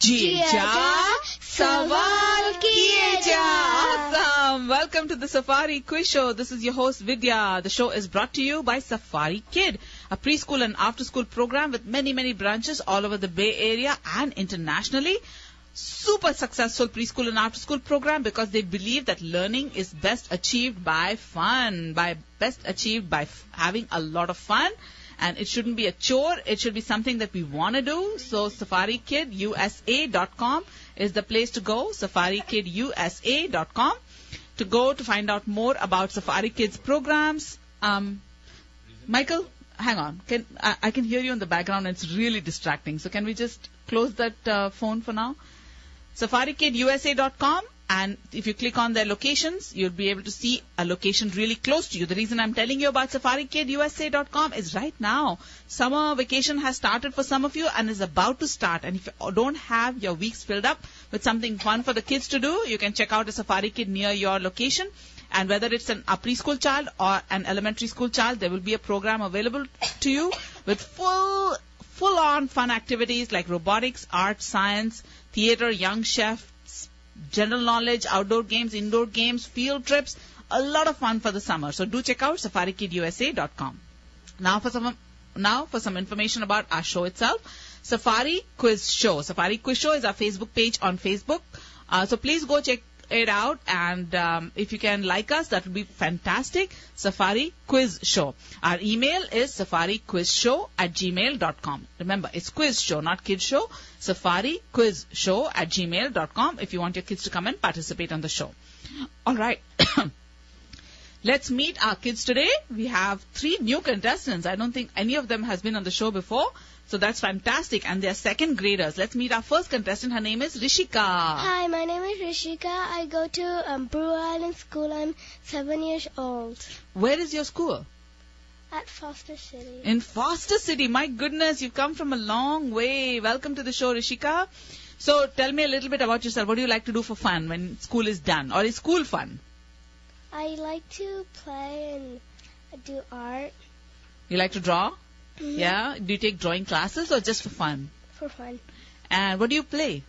जिए जा, सवाल किए जा. Awesome. Welcome to the Safari Quiz Show. This is your host Vidya. The show is brought to you by Safari Kid, a preschool and after-school program with many, many branches all over the Bay Area and internationally. Super successful preschool and after-school program because they believe that learning is best achieved by fun, having a lot of fun. And it shouldn't be a chore. It should be something that we want to do. So SafariKidUSA.com is the place to go. SafariKidUSA.com to go to find out more about Safari Kids programs. Michael, hang on. I can hear you in the background. It's really distracting. So can we just close that phone for now? SafariKidUSA.com. And if you click on their locations, you'll be able to see a location really close to you. The reason I'm telling you about SafariKidUSA.com is right now, summer vacation has started for some of you and is about to start. And if you don't have your weeks filled up with something fun for the kids to do, you can check out a Safari Kid near your location. And whether it's a preschool child or an elementary school child, there will be a program available to you with full-on fun activities like robotics, art, science, theater, young chef, general knowledge, outdoor games, indoor games, field trips, a lot of fun for the summer. So do check out SafariKidUSA.com. Now for some information about our show itself. Safari Quiz Show. Safari Quiz Show is our Facebook page on Facebook. So please go check it out, and if you can like us, that would be fantastic. Safari Quiz Show. Our email is safariquizshow@gmail.com. Remember, it's quiz show, not kid show. safariquizshow@gmail.com if you want your kids to come and participate on the show. All right. Let's meet our kids today. We have 3 new contestants. I don't think any of them has been on the show before. So that's fantastic. And they're second graders. Let's meet our first contestant. Her name is Rishika. Hi, my name is Rishika. I go to Brewer Island School. I'm 7 years old. Where is your school? At Foster City. In Foster City. My goodness, you've come from a long way. Welcome to the show, Rishika. So tell me a little bit about yourself. What do you like to do for fun when school is done? Or is school fun? I like to play and do art. You like to draw? Mm-hmm. Yeah? Do you take drawing classes or just for fun? For fun. And what do you play?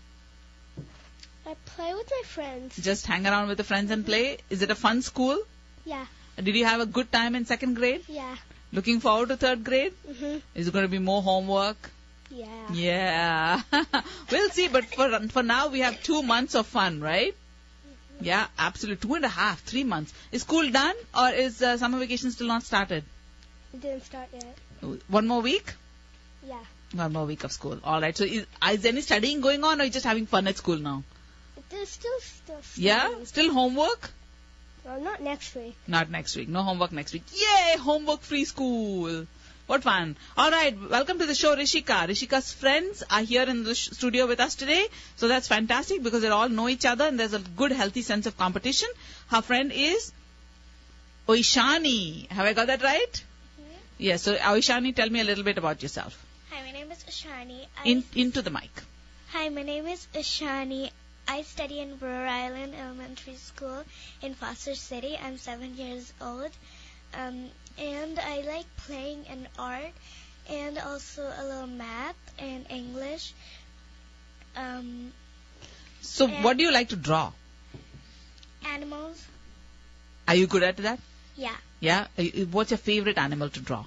I play with my friends. Just hang around with the friends and play? Is it a fun school? Yeah. Did you have a good time in second grade? Yeah. Looking forward to third grade? Mm-hmm. Is it going to be more homework? Yeah. Yeah. We'll see, but for now we have 2 months of fun, right? Mm-hmm. Yeah, absolutely. 2.5, 3 months. Is school done or is summer vacation still not started? It didn't start yet. 1 more week? Yeah. 1 more week of school. All right. So is there any studying going on or are you just having fun at school now? There's still stuff. Yeah? Still homework? Well, not next week. Not next week. No homework next week. Yay! Homework-free school. What fun. All right. Welcome to the show, Rishika. Rishika's friends are here in the studio with us today. So that's fantastic because they all know each other and there's a good, healthy sense of competition. Her friend is Oishani. Have I got that right? Yes, so Oishani, tell me a little bit about yourself. Hi, my name is Ishani. Into the mic. Hi, my name is Ishani. I study in Brewer Island Elementary School in Foster City. I'm 7 years old. And I like playing in art and also a little math and English. So what do you like to draw? Animals. Are you good at that? Yeah. Yeah? What's your favorite animal to draw?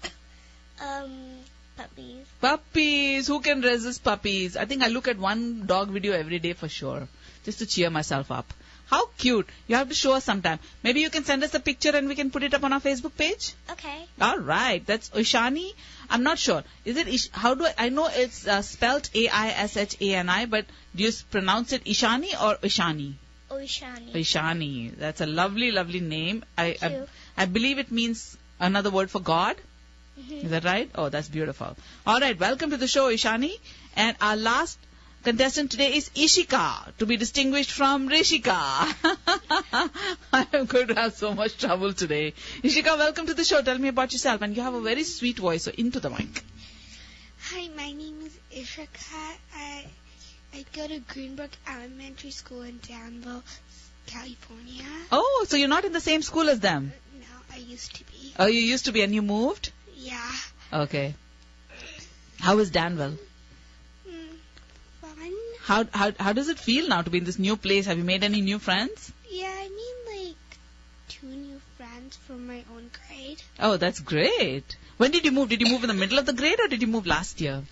Puppies. Puppies! Who can resist puppies? I think I look at one dog video every day for sure, just to cheer myself up. How cute. You have to show us sometime. Maybe you can send us a picture and we can put it up on our Facebook page? Okay. All right. That's Oishani. I'm not sure. Is it how do I know it's spelled Aishani, but do you pronounce it Ishani or Oishani? Oishani. Oishani. That's a lovely, lovely name. Thank you. I believe it means another word for God. Mm-hmm. Is that right? Oh, that's beautiful. All right. Welcome to the show, Ishani. And our last contestant today is Ishika, to be distinguished from Rishika. I am going to have so much trouble today. Ishika, welcome to the show. Tell me about yourself. And you have a very sweet voice, so into the mic. Hi, my name is Ishika. I go to Greenbrook Elementary School in Danville, California. Oh, so you're not in the same school as them? No, I used to be. Oh, you used to be and you moved? Yeah. Okay. How is Danville? Fun. How does it feel now to be in this new place? Have you made any new friends? Yeah, I mean, like, 2 new friends from my own grade. Oh, that's great. When did you move? Did you move in the middle of the grade or did you move last year?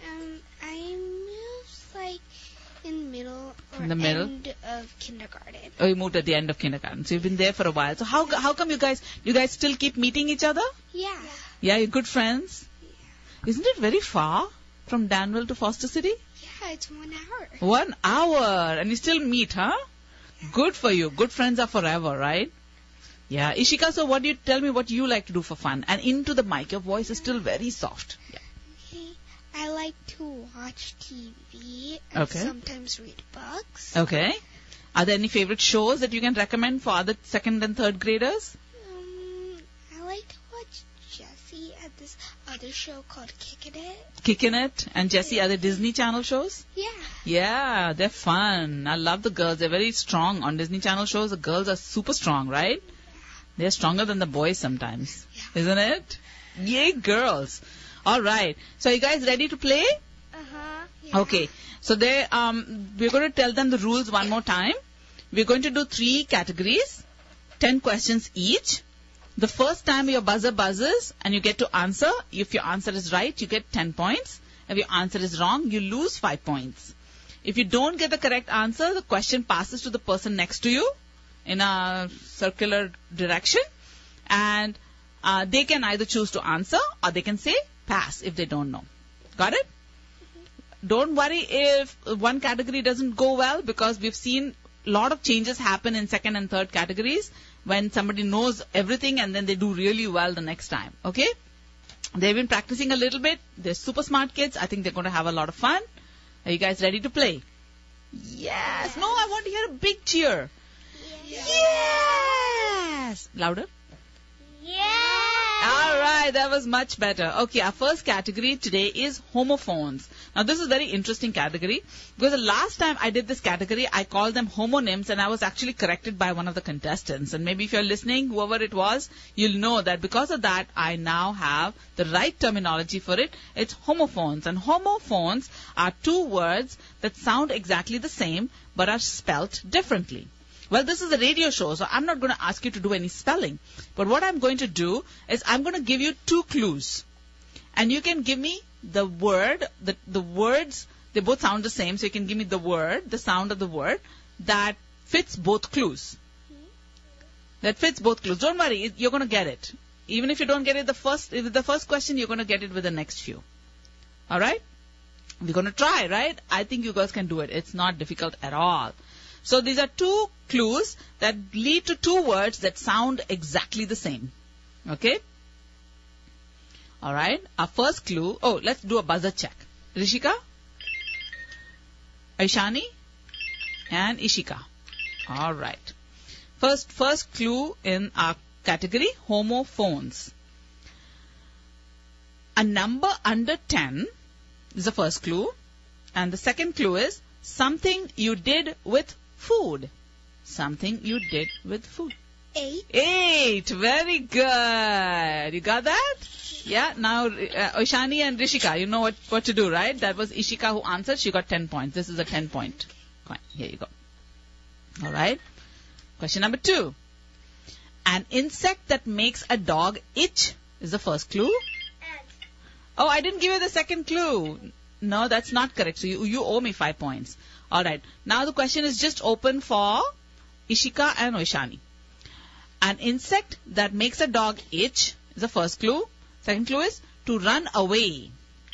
I moved, like, in middle or In the middle? end of kindergarten. Oh, you moved at the end of kindergarten. So you've been there for a while. So how come you guys still keep meeting each other? Yeah. Yeah, you're good friends? Yeah. Isn't it very far from Danville to Foster City? Yeah, it's 1 hour. 1 hour. And you still meet, huh? Good for you. Good friends are forever, right? Yeah. Ishika, so tell me what you like to do for fun? And into the mic. Your voice is still very soft. Yeah. Okay. I like to watch TV and Okay. sometimes read books. Okay. Are there any favorite shows that you can recommend for other second and third graders? I like to watch Jessie at this other show called Kickin' It. Kickin' It and Jessie, are they Disney Channel shows? Yeah. Yeah, they're fun. I love the girls. They're very strong. On Disney Channel shows, the girls are super strong, right? They're stronger than the boys sometimes. Yeah. Isn't it? Yay, girls. All right. So, are you guys ready to play? Uh-huh. Yeah. Okay. So, we're going to tell them the rules one more time. We're going to do 3 categories, 10 questions each. The first time your buzzer buzzes and you get to answer. If your answer is right, you get 10 points. If your answer is wrong, you lose 5 points. If you don't get the correct answer, the question passes to the person next to you in a circular direction. And they can either choose to answer or they can say pass if they don't know. Got it? Don't worry if one category doesn't go well, because we've seen a lot of changes happen in second and third categories when somebody knows everything and then they do really well the next time. Okay? They've been practicing a little bit. They're super smart kids. I think they're going to have a lot of fun. Are you guys ready to play? Yes. No, I want to hear a big cheer. Yes. Louder. Yeah. All right, that was much better. Okay, our first category today is homophones. Now, this is a very interesting category because the last time I did this category, I called them homonyms, and I was actually corrected by one of the contestants. And maybe if you're listening, whoever it was, you'll know that because of that, I now have the right terminology for it. It's homophones. And homophones are 2 words that sound exactly the same but are spelt differently. Well, this is a radio show, so I'm not going to ask you to do any spelling. But what I'm going to do is I'm going to give you 2 clues. And you can give me the word, the words, they both sound the same, so you can give me the word, the sound of the word, that fits both clues. That fits both clues. Don't worry, you're going to get it. Even if you don't get it the first question, you're going to get it with the next few. All right? We're going to try, right? I think you guys can do it. It's not difficult at all. So these are 2 clues that lead to 2 words that sound exactly the same. Okay? All right. Our first clue. Oh, let's do a buzzer check. Rishika? Aishani? And Ishika. All right. First clue in our category, homophones. A number under 10 is the first clue. And the second clue is something you did with food. Something you did with food. 8. 8. Very good. You got that? Yeah. Now, Oishani and Rishika, you know what to do, right? That was Ishika who answered. She got 10 points. This is a 10-point coin. Here you go. All right. Question number 2. An insect that makes a dog itch is the first clue. Oh, I didn't give you the second clue. No, that's not correct. So you owe me 5 points. All right. Now the question is just open for Ishika and Oishani. An insect that makes a dog itch is the first clue. Second clue is to run away.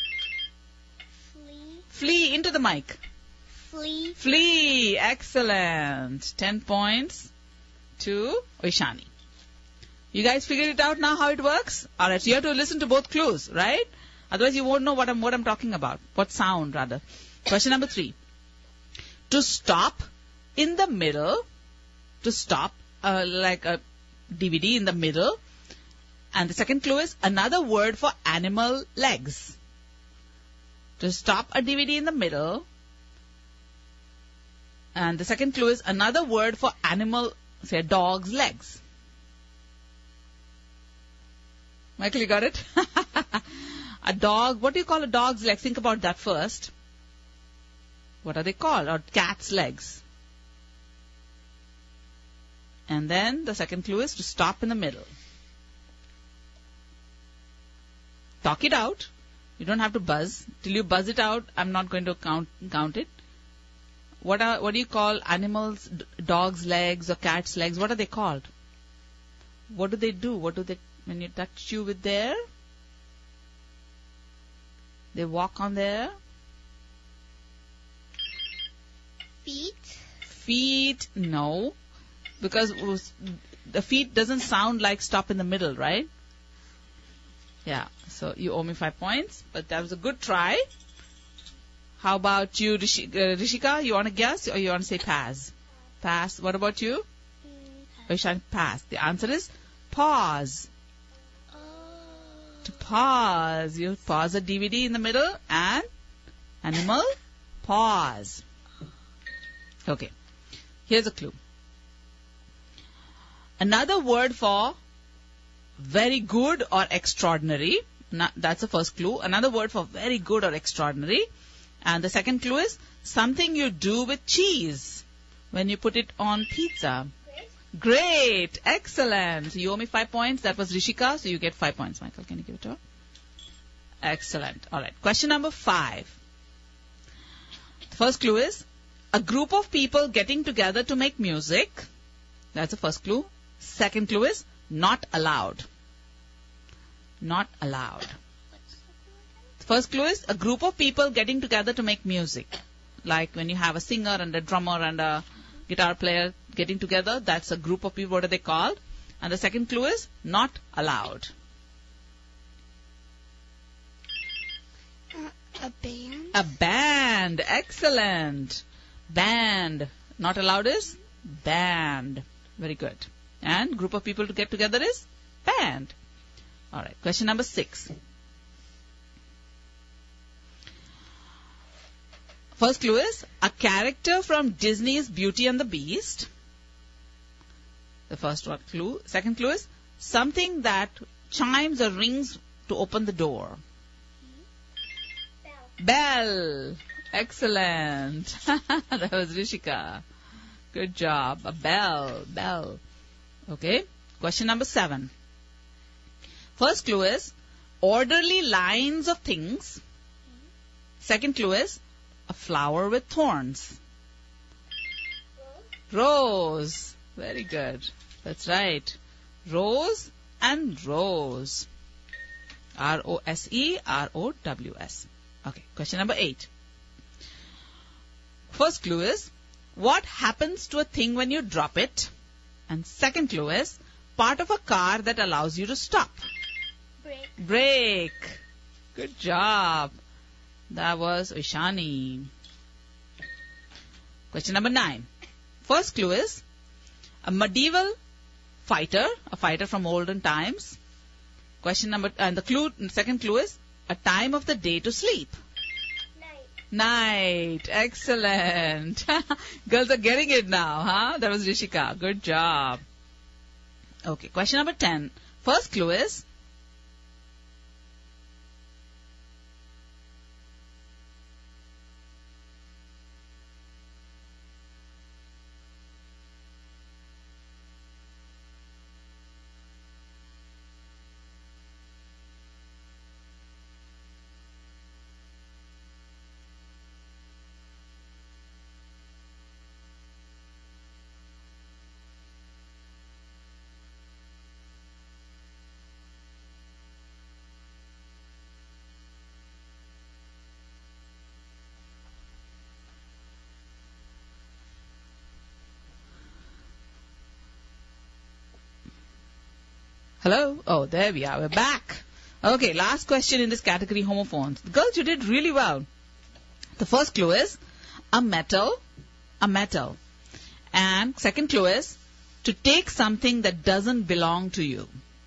Flea. Flee into the mic. Flea. Flee. Excellent. 10 points to Oishani. You guys figured it out now how it works? All right. So you have to listen to both clues, right? Otherwise you won't know what I'm talking about. What sound rather. Question number 3. To stop in the middle. To stop like a DVD in the middle. And the second clue is another word for animal legs. To stop a DVD in the middle. And the second clue is another word for animal, say a dog's legs. Michael, you got it? A dog, what do you call a dog's legs? Think about that first. What are they called? Or cat's legs. And then the second clue is to stop in the middle. Talk it out. You don't have to buzz. Till you buzz it out, I'm not going to count it. What do you call animals, dog's legs or cat's legs? What are they called? What do they do? When you touch you with their? They walk on their? Feet? No. Because the feet doesn't sound like stop in the middle, right? Yeah. So you owe me 5 points, but that was a good try. How about you, Rishika? You want to guess or you want to say pass? Pass. What about you? Pass. The answer is pause. To pause. You pause a DVD in the middle and animal pause. Okay. Here's a clue. Another word for very good or extraordinary. That's the first clue. Another word for very good or extraordinary. And the second clue is something you do with cheese when you put it on pizza. Great. Excellent. You owe me 5 points. That was Rishika, so you get 5 points. Michael, can you give it to her? Excellent. All right. Question number 5. The first clue is a group of people getting together to make music. That's the first clue. Second clue is not allowed. Not allowed. The first clue is a group of people getting together to make music. Like when you have a singer and a drummer and a guitar player getting together, that's a group of people. What are they called? And the second clue is not allowed. A band. A band. Excellent. Band. Not allowed is band. Very good. And group of people to get together is band. All right. Question number 6. First clue is a character from Disney's Beauty and the Beast. The first one clue. Second clue is something that chimes or rings to open the door. Bell. Excellent. That was Rishika. Good job. A bell. Bell. Okay. Question number 7. First clue is orderly lines of things. Second clue is a flower with thorns. Rose. Very good. That's right. Rose and rose. R-O-S-E, R-O-W-S. Okay. Question number 8. First clue is what happens to a thing when you drop it? And second clue is part of a car that allows you to stop. Brake. Good job. That was Ishani. Question number 9. First clue is a medieval fighter, a fighter from olden times. Second clue is a time of the day to sleep. Night. Excellent. Girls are getting it now, huh? That was Rishika. Good job. Okay, question number 10. First clue is hello? Oh, there we are. We're back. Okay, last question in this category, homophones. Girls, you did really well. The first clue is a metal. And second clue is to take something that doesn't belong to you.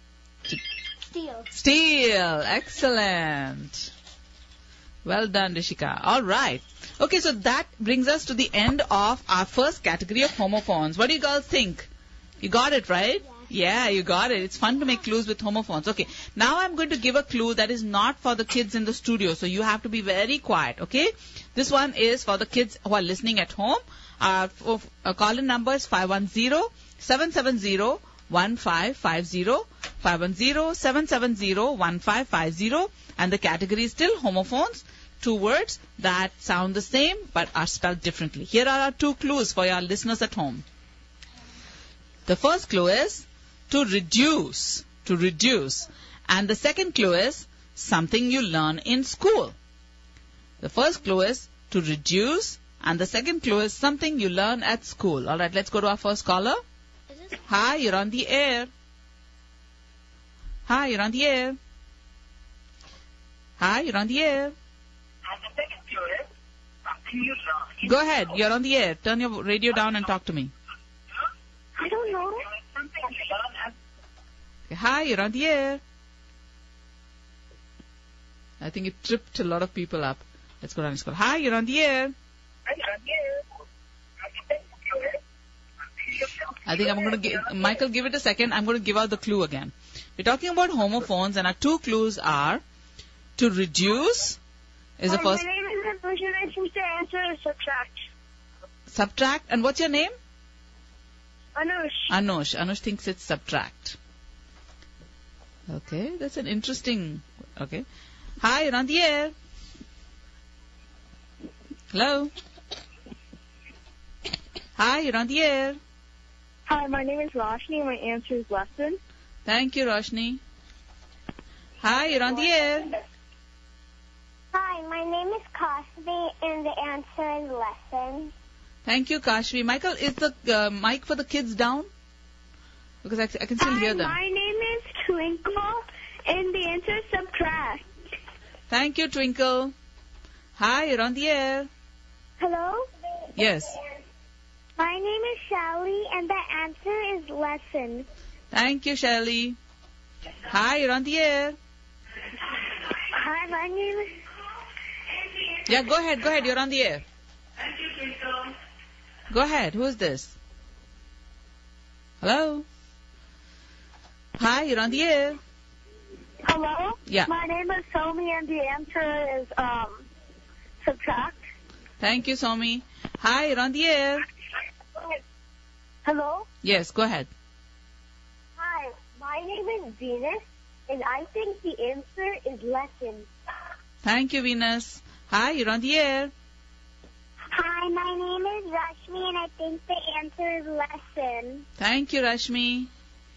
Steal. Excellent. Well done, Rishika. All right. Okay, so that brings us to the end of our first category of homophones. What do you girls think? You got it, right? Yeah. Yeah, you got it. It's fun to make clues with homophones. Okay, now I'm going to give a clue that is not for the kids in the studio, so you have to be very quiet, okay? This one is for the kids who are listening at home. Call-in number is 510-770-1550, 510-770-1550, and the category is still homophones, 2 words that sound the same but are spelled differently. Here are our 2 clues for your listeners at home. The first clue is to reduce, and the second clue is something you learn in school. The first clue is to reduce, and the second clue is something you learn at school. All right, let's go to our first caller. Hi, you're on the air. Hi, you're on the air. Hi, you're on the air. Go ahead, you're on the air. Turn your radio down and talk to me. I don't know. Okay, hi, you're on the air. I think it tripped a lot of people up. Let's go down and school. Hi, you're on the air. I think I'm going to give, Michael, give it a second. I'm going to give out the clue again. We're talking about homophones, and our 2 clues are to reduce is the first. My name is Anush, and I think the answer is subtract. Subtract, and what's your name? Anush. Anush thinks it's subtract. Okay, that's an interesting. Okay. Hi, you're on the air. Hello. Hi, you're on the air. Hi, my name is Roshni, and my answer is lesson. Thank you, Roshni. Hi, you're on the air. Hi, my name is Cosby, and the answer is lesson. Thank you, Kashvi. Michael, is the mic for the kids down? Because I can still hear them. My name is Twinkle, and the answer is subtract. Thank you, Twinkle. Hi, you're on the air. Hello? Yes. My name is Shelly, and the answer is lesson. Thank you, Shelly. Hi, you're on the air. Hi, my name is... Yeah, go ahead. You're on the air. Go ahead. Who is this? Hello? Hi, you're on the air. Hello? Yeah. My name is Somi, and the answer is subtract. Thank you, Somi. Hi, you're on the air. Hello? Yes, go ahead. Hi, my name is Venus, and I think the answer is lesson. Thank you, Venus. Hi, you're on the air. Hi, my name is Rashmi, and I think the answer is lesson. Thank you, Rashmi.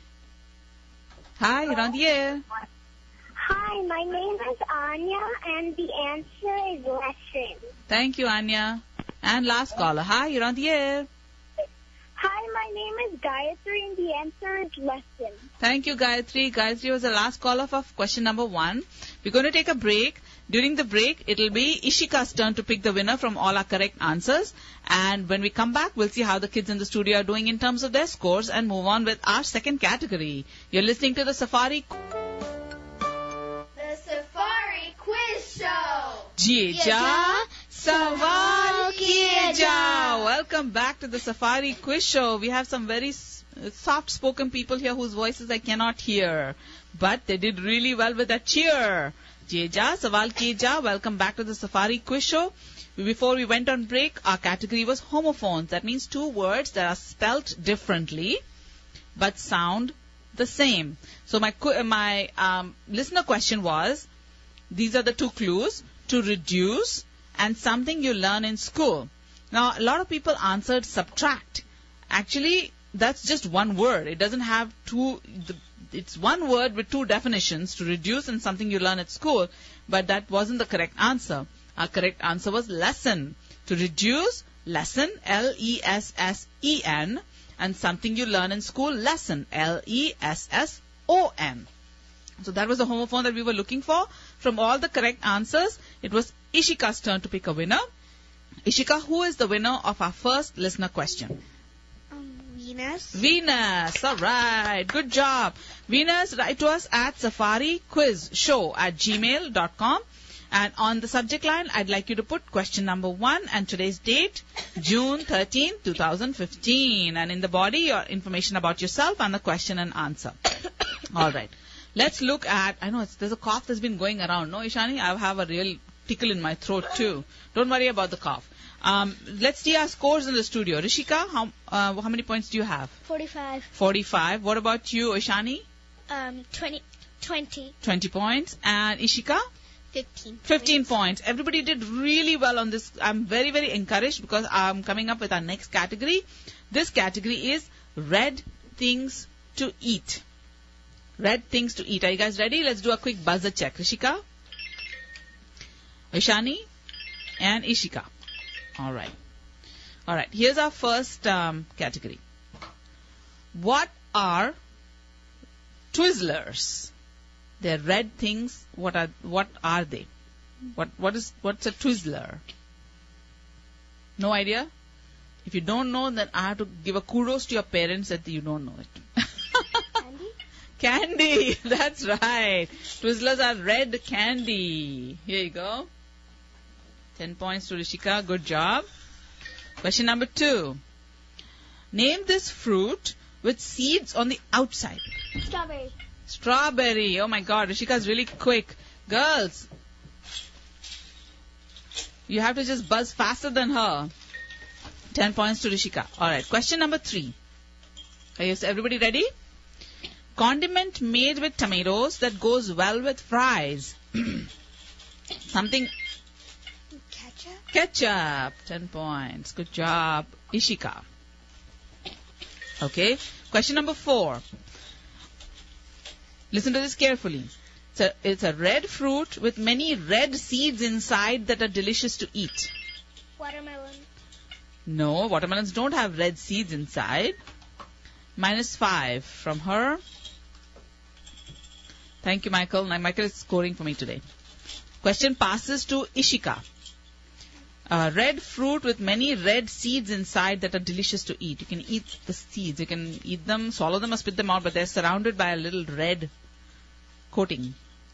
Hi, you're on the air. Hi, my name is Anya, and the answer is lesson. Thank you, Anya. And last caller. Hi, you're on the air. Hi, my name is Gayatri, and the answer is lesson. Thank you, Gayatri. Gayatri was the last caller for question number 1. We're going to take a break. During the break, it'll be Ishika's turn to pick the winner from all our correct answers. And when we come back, we'll see how the kids in the studio are doing in terms of their scores and move on with our second category. You're listening to the Safari Quiz Show. Jeja Sawal Kiye Jao. Welcome back to the Safari Quiz Show. We have some very soft-spoken people here whose voices I cannot hear. But they did really well with that cheer. Jeja Sawal Kiye Jao. Welcome back to the Safari Quiz Show. Before we went on break, our category was homophones. That means 2 words that are spelt differently but sound the same. So my listener question was, these are the 2 clues, to reduce and something you learn in school. Now, a lot of people answered subtract. Actually, that's just one word. It doesn't have it's one word with 2 definitions, to reduce and something you learn at school, but that wasn't the correct answer. Our correct answer was lesson. To reduce, lesson, L-E-S-S-E-N, and something you learn in school, lesson, L-E-S-S-O-N. So that was the homophone that we were looking for. From all the correct answers, it was Ishika's turn to pick a winner. Ishika, who is the winner of our first listener question? Venus. Venus. All right. Good job. Venus, write to us at safariquizshow@gmail.com. And on the subject line, I'd like you to put question number 1 and today's date, June 13, 2015. And in the body, your information about yourself and the question and answer. All right. Let's look at, I know there's a cough that's been going around. No, Ishani? I have a real tickle in my throat too. Don't worry about the cough. Let's see our scores in the studio. Rishika, how many points do you have? 45. 45. What about you, Ishani? 20. 20 points. And Ishika? 15 points. Everybody did really well on this. I'm very, very encouraged because I'm coming up with our next category. This category is red things to eat. Red things to eat. Are you guys ready? Let's do a quick buzzer check. Rishika, Ishani, and Ishika. All right. All right. Here's our first category. What are Twizzlers? They're red things. What are they? What's a Twizzler? No idea? If you don't know, then I have to give a kudos to your parents that you don't know it. Candy. That's right. Twizzlers are red candy. Here you go. 10 points to Rishika. Good job. Question number 2. Name this fruit with seeds on the outside. Strawberry. Strawberry. Oh my God, Rishika's really quick. Girls, you have to just buzz faster than her. 10 points to Rishika. Alright, question number 3. Is everybody ready? Condiment made with tomatoes that goes well with fries. Something. Ketchup. 10 points. Good job. Ishika. Okay. Question number 4. Listen to this carefully. It's a red fruit with many red seeds inside that are delicious to eat. Watermelon. No, watermelons don't have red seeds inside. -5 from her. Thank you, Michael. Now, Michael is scoring for me today. Question passes to Ishika. A red fruit with many red seeds inside that are delicious to eat. You can eat the seeds. You can eat them, swallow them or spit them out, but they're surrounded by a little red coating.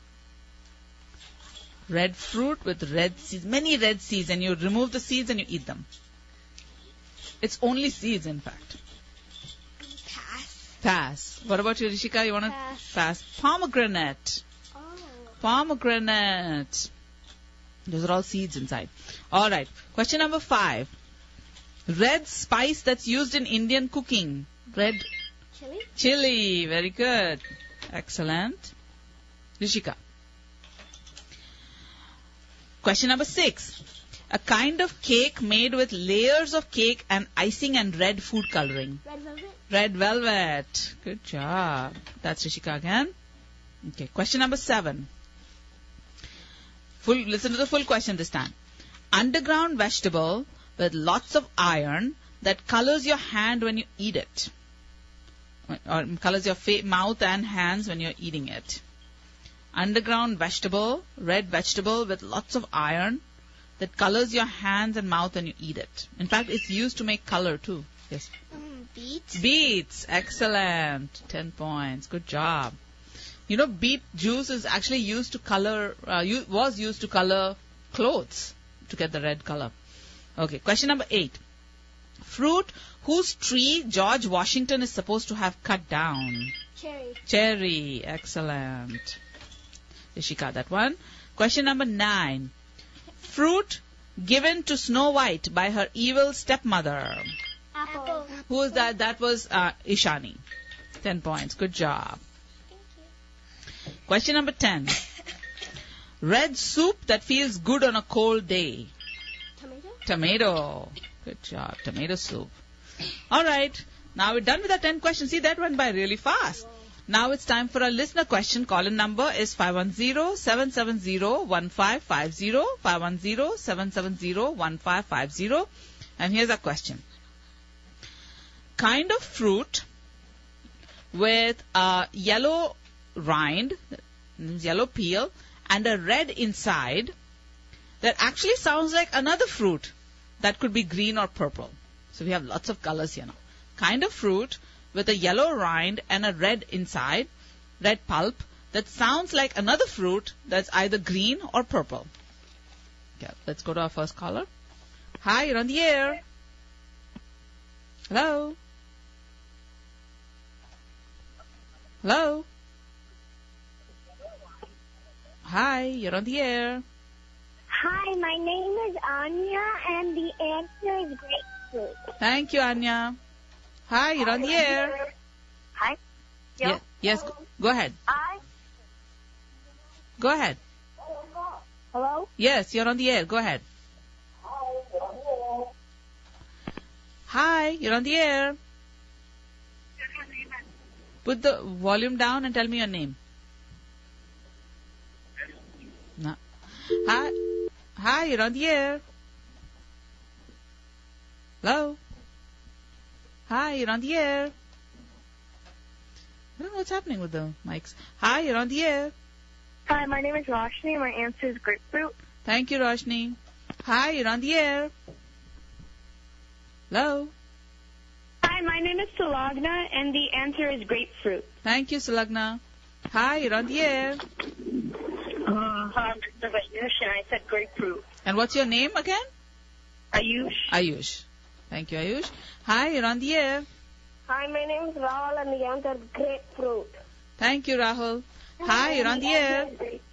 Red fruit with red seeds, many red seeds, and you remove the seeds and you eat them. It's only seeds, in fact. Pass. What about you, Rishika? You want to pass? Pomegranate. Oh. Pomegranate. Those are all seeds inside. All right. Question number 5. Red spice that's used in Indian cooking. Red Chili. chili. Very good. Excellent. Rishika. Question number 6. A kind of cake made with layers of cake and icing and red food coloring. Red velvet. Red velvet. Good job. That's Rishika again. Okay. Question number 7. Listen to the full question this time. Underground vegetable with lots of iron that colors your hand when you eat it. Or colors your mouth and hands when you're eating it. Underground vegetable, red vegetable with lots of iron that colors your hands and mouth when you eat it. In fact, it's used to make color too. Yes. Beets. Beets. Excellent. 10 points. Good job. You know, beet juice is actually used to color, was used to color clothes to get the red color. Okay, question number 8. Fruit whose tree George Washington is supposed to have cut down. Cherry. Cherry. Excellent. Ishika, that one. Question number 9. Fruit given to Snow White by her evil stepmother. Apple. Who is that? That was Ishani. 10 points. Good job. Question number 10. Red soup that feels good on a cold day. Tomato. Tomato. Good job. Tomato soup. All right. Now we're done with our 10 questions. See, that went by really fast. Now it's time for a listener question. Call-in number is 510-770-1550. 510-770-1550. And here's our question. Kind of fruit with a yellow rind, yellow peel, and a red inside that actually sounds like another fruit that could be green or purple. So we have lots of colors here now. Kind of fruit with a yellow rind and a red inside, red pulp, that sounds like another fruit that's either green or purple. Okay, let's go to our first caller. Hi, you're on the air. Hello? Hello? Hi, you're on the air. Hi, my name is Anya, and the answer is grapefruit. Thank you, Anya. Hi, you're on the air. Hi. Yes, go ahead. Hi. Go ahead. Hello? Yes, you're on the air. Go ahead. Hi, you're on the air. Put the volume down and tell me your name. No. Hi, you're on the air. Hello? Hi, you're on the air. I don't know what's happening with the mics. Hi, you're on the air. Hi, my name is Roshni, and my answer is grapefruit. Thank you, Roshni. Hi, you're on the air. Hello? Hi, my name is Salagna, and the answer is grapefruit. Thank you, Salagna. Hi, you're on the air. Hi, this is Ayush, and I said grapefruit. And what's your name again? Ayush. Ayush. Thank you, Ayush. Hi, you're on the air. Hi, my name is Rahul, and the answer is grapefruit. Thank you, Rahul. Hi, you're on the air.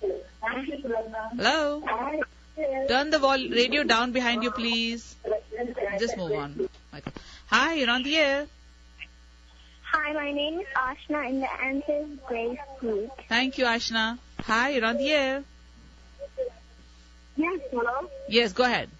Hello? Turn the radio down behind you, please. Just move on, Michael. Hi, you're on the air. Hi, my name is Ashna, and the answer is grapefruit. Thank you, Ashna. Hi, you're on the air. Yes, hello? Yes, go ahead.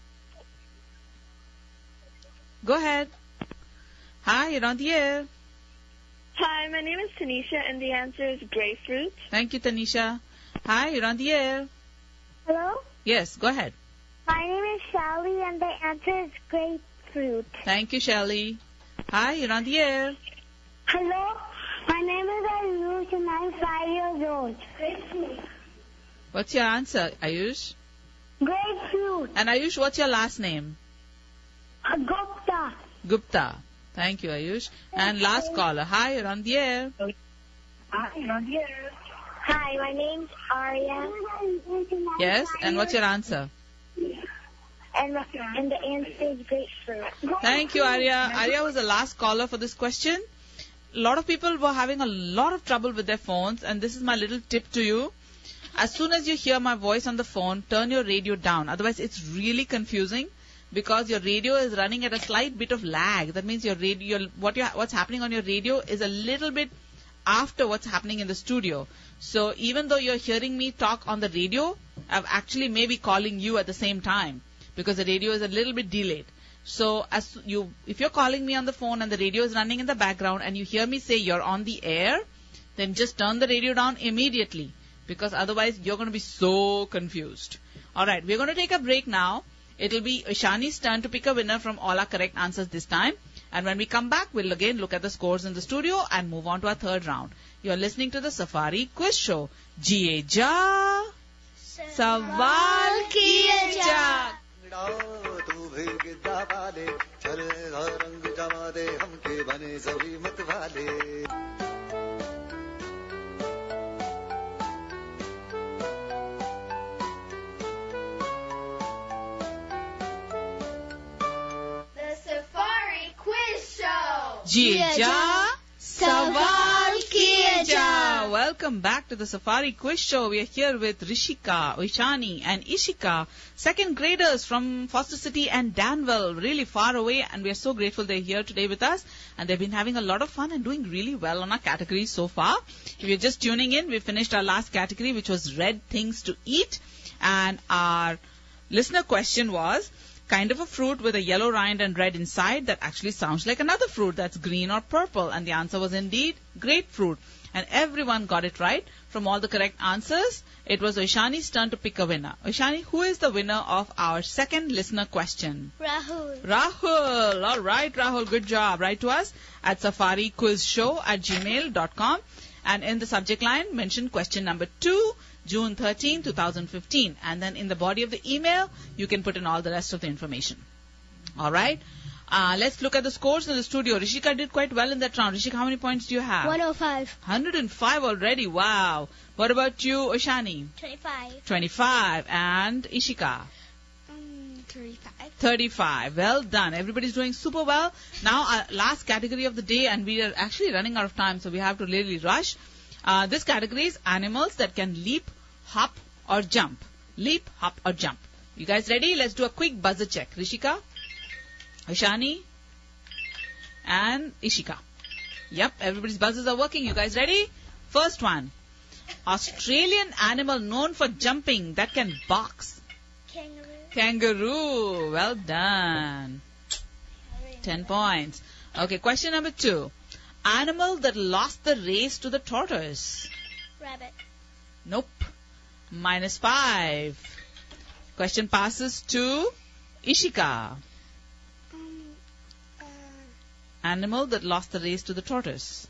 Go ahead. Hi, you're on the air. Hi, my name is Tanisha, and the answer is grapefruit. Thank you, Tanisha. Hi, you're on the air. Hello? Yes, go ahead. My name is Shelly, and the answer is grapefruit. Thank you, Shelly. Hi, you're on the air. Hello? My name is Ayush, and I'm 5 years old. Grapefruit. What's your answer, Ayush? Grapefruit. And Ayush, what's your last name? Gupta. Gupta. Thank you, Ayush. And last caller. Hi, you're on the air. Hi, my name's Arya. Yes, and what's your answer? And the answer is grapefruit. Thank you, Arya. Arya was the last caller for this question. A lot of people were having a lot of trouble with their phones, and this is my little tip to you. As soon as you hear my voice on the phone, turn your radio down. Otherwise, it's really confusing because your radio is running at a slight bit of lag. That means your radio, what's happening on your radio is a little bit after what's happening in the studio. So even though you're hearing me talk on the radio, I'm actually maybe calling you at the same time because the radio is a little bit delayed. So if you're calling me on the phone and the radio is running in the background and you hear me say you're on the air, then just turn the radio down immediately because otherwise you're going to be so confused. All right, we're going to take a break now. It'll be Ishani's turn to pick a winner from all our correct answers this time. And when we come back, we'll again look at the scores in the studio and move on to our third round. You're listening to the Safari Quiz Show. Jiye ja, sawal kiye ja. Jiye ja, sawal kiye ja. Welcome back to the Safari Quiz Show. We are here with Rishika, Ishani and Ishika, second graders from Foster City and Danville, really far away, and we are so grateful they're here today with us, and they've been having a lot of fun and doing really well on our categories so far. If you're just tuning in, we finished our last category, which was red things to eat, and our listener question was, kind of a fruit with a yellow rind and red inside that actually sounds like another fruit that's green or purple. And the answer was indeed grapefruit. And everyone got it right. From all the correct answers, it was Ishani's turn to pick a winner. Ishani, who is the winner of our second listener question? Rahul. Rahul. All right, Rahul. Good job. Write to us at safariquizshow@gmail.com. And in the subject line, mention question number 2, June 13, 2015. And then in the body of the email, you can put in all the rest of the information. All right. Let's look at the scores in the studio. Rishika did quite well in that round. Rishika, how many points do you have? 105. 105 already. Wow. What about you, Oshani? 25. 25. And Ishika? 35. 35. Well done. Everybody's doing super well. Now, our last category of the day, and we are actually running out of time, so we have to really rush. This category is animals that can leap, hop, or jump. Leap, hop, or jump. You guys ready? Let's do a quick buzzer check. Rishika, Oshani, and Ishika. Yep, everybody's buzzers are working. You guys ready? First one. Australian animal known for jumping that can box. Kangaroo. Kangaroo. Well done. 10 points. Okay, question number 2. Animal that lost the race to the tortoise. Rabbit. Nope. -5. Question passes to Ishika. Animal that lost the race to the tortoise.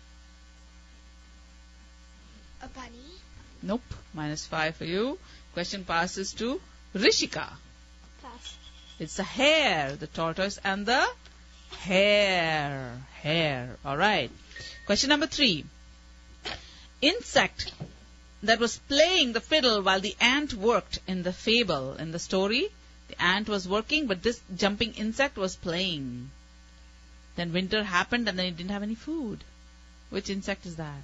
A bunny. Nope. -5 for you. Question passes to Rishika. Pass. It's a hare. The tortoise and the hare. Hare. Alright. Question number 3. Insect that was playing the fiddle while the ant worked in the fable. In the story, the ant was working, but this jumping insect was playing. Then winter happened and then it didn't have any food. Which insect is that?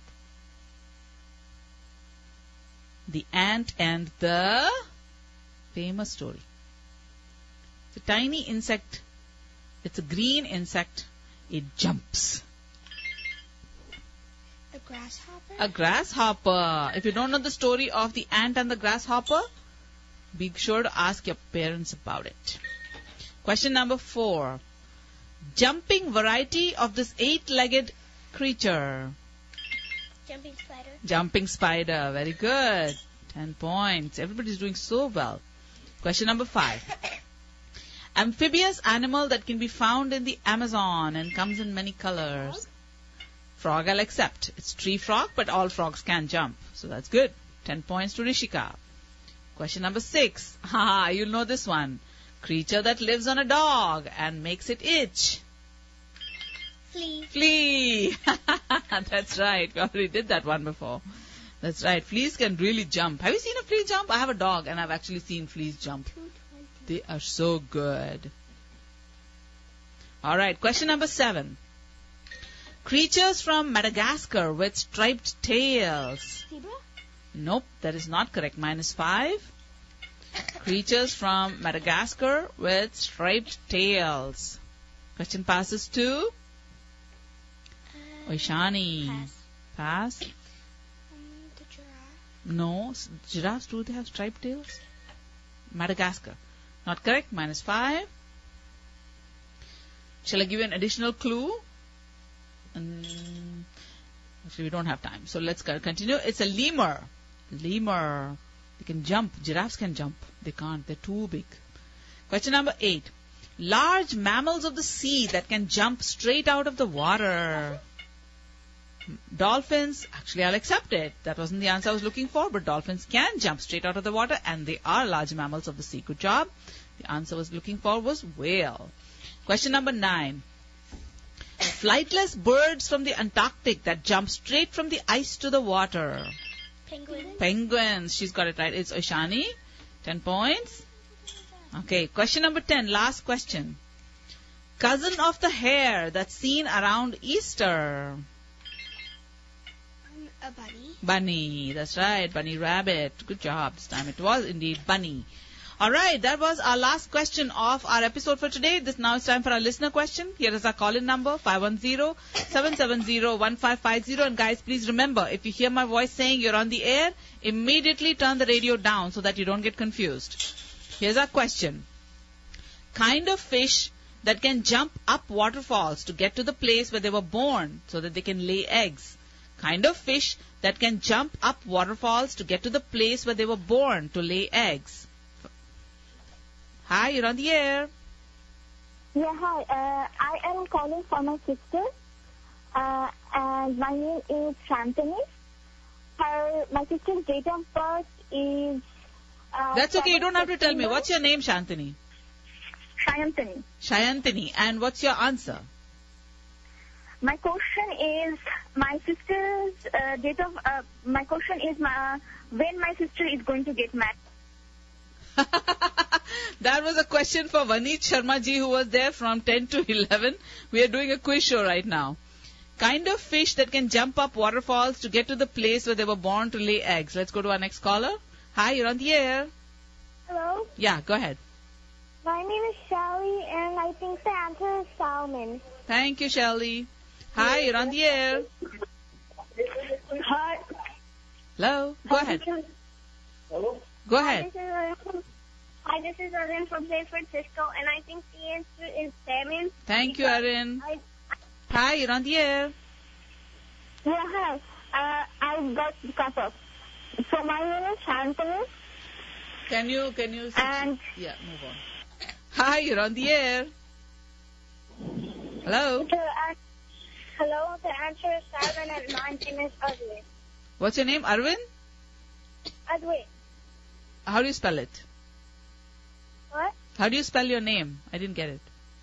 The ant and the famous story. It's a tiny insect. It's a green insect. It jumps. A grasshopper. A grasshopper. If you don't know the story of the ant and the grasshopper, be sure to ask your parents about it. Question number 4. Jumping variety of this 8-legged creature. Jumping spider. Jumping spider. Very good. 10 points. Everybody's doing so well. Question number 5. Amphibious animal that can be found in the Amazon and comes in many colors. Frog, I'll accept. It's tree frog, but all frogs can jump. So that's good. 10 points to Rishika. Question number 6. Haha, you'll know this one. Creature that lives on a dog and makes it itch. Flea. Flea. That's right. We already did that one before. That's right. Fleas can really jump. Have you seen a flea jump? I have a dog and I've actually seen fleas jump. They are so good. Alright, question number 7. Creatures from Madagascar with striped tails. Zebra. Nope, that is not correct. -5. Creatures from Madagascar with striped tails. Question passes to Oishani. Pass. Pass. The giraffe. No, giraffes, do they have striped tails? Madagascar. Not correct. -5. Shall I give you an additional clue? Actually, we don't have time. So let's continue. It's a lemur. Lemur. They can jump. Giraffes can jump. They can't. They're too big. Question number 8. Large mammals of the sea that can jump straight out of the water. Dolphins. Actually, I'll accept it. That wasn't the answer I was looking for, but dolphins can jump straight out of the water and they are large mammals of the sea. Good job. The answer I was looking for was whale. Question number 9. Flightless birds from the Antarctic that jump straight from the ice to the water. Penguin. Penguins. She's got it right. It's Oishani. 10 points. Okay, question number 10. Last question. Cousin of the hare that's seen around Easter. A bunny. Bunny. That's right. Bunny rabbit. Good job. This time it was indeed bunny. Alright, that was our last question of our episode for today. Now it's time for our listener question. Here is our call-in number, 510-770-1550. And guys, please remember, if you hear my voice saying you're on the air, immediately turn the radio down so that you don't get confused. Here's our question. Kind of fish that can jump up waterfalls to get to the place where they were born so that they can lay eggs. Kind of fish that can jump up waterfalls to get to the place where they were born to lay eggs. Hi, you're on the air. Yeah, hi. I am calling for my sister, and my name is Shantini. My sister's date of birth is... That's okay, you don't have to tell me. What's your name, Shantini? Shayantani. Shayantani. And what's your answer? My question is my sister's my question is when my sister is going to get married. That was a question for Vaneet Sharma ji, who was there from 10 to 11. We are doing a quiz show right now. Kind of fish that can jump up waterfalls to get to the place where they were born to lay eggs. Let's go to our next caller. Hi, you're on the air. Hello. Yeah, go ahead. My name is Shelly, and I think the answer is salmon. Thank you, Shelly. Hi, you're on the air. Hi. Hello. Go ahead. Hello. Go ahead. Hi, this is Arun from San Francisco, and I think the answer is salmon. Thank you, Arun. Hi, you're on the air. Yeah, hi. I got the cup up. So my name is Shantanu. Can you And yeah, move on. Hi, you're on the air. Hello. Hello, the answer is salmon, and my name is Adwin. What's your name, Arvind? Adwin. How do you spell it? What? How do you spell your name? I didn't get it.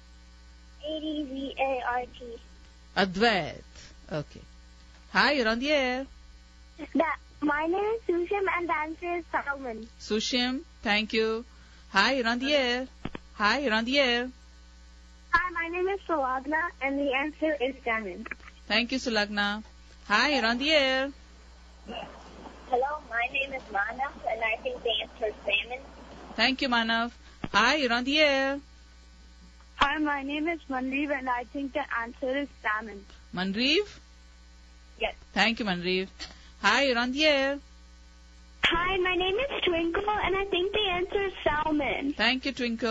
Advart. Advait. Okay. Hi, you're on the air. My name is Sushim, and the answer is salmon. Sushim, thank you. Hi, you're on the air. Hi, you're on the air. Hi, my name is Sulagna, and the answer is salmon. Thank you, Sulagna. Hi, you're on the air. Hello, my name is Manav, and I think the answer is salmon. Thank you, Manav. Hi, you're on the air. Hi, my name is Mandeep, and I think the answer is salmon. Manreev? Yes. Thank you, Manreev. Hi, you're on the air. Hi, my name is Twinkle, and I think the answer is salmon. Thank you, Twinkle.